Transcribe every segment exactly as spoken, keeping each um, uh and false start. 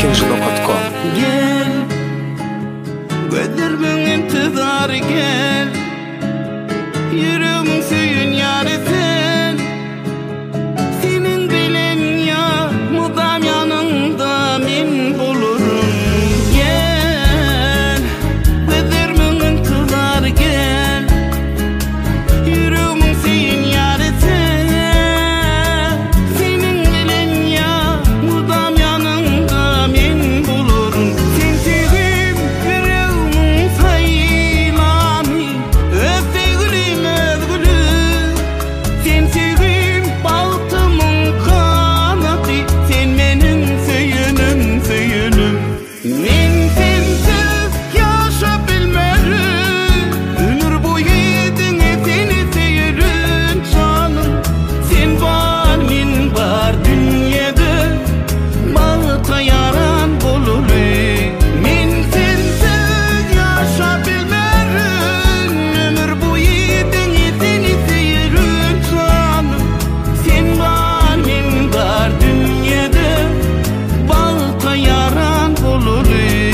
kinjilo nokta com. Gel, gözlerimin intizarı gel, yüreğimin söyün yarı sen. Senin bilen ya, mudam yanında min bulurum. Gel, gözlerimin intizarı gel, yüreğimin söyün yarı sen. Senin bilen ya, mudam yanında min bulurum. Sen sevim yüreğimin sayılanı, öpte gülüm özgülüm. Sen sevim baltımın kanatı, sen benim söyünüm söyünüm. Men sensiz yaşa bilmerim, ömür boyu edine seni söyürüm canım. Sen var min var dünyada, bağıta yaran bulur. Men sensiz yaşa bilmerim, ömür boyu edine seni söyürüm canım. Sen var min var dünyada, bağıta yaran bulur.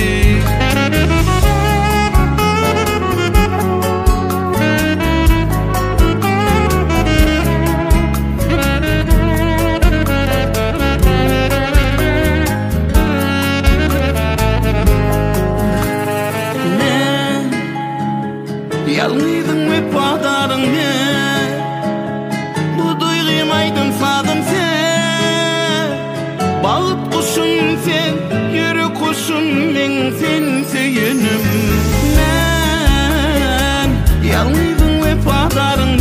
Men yalnızım ve padarım ben, bu duygum aydın sadım sen. Bağıt kuşum sen, yürü kuşum ben sen söyünüm. Men yalnızım ve padarım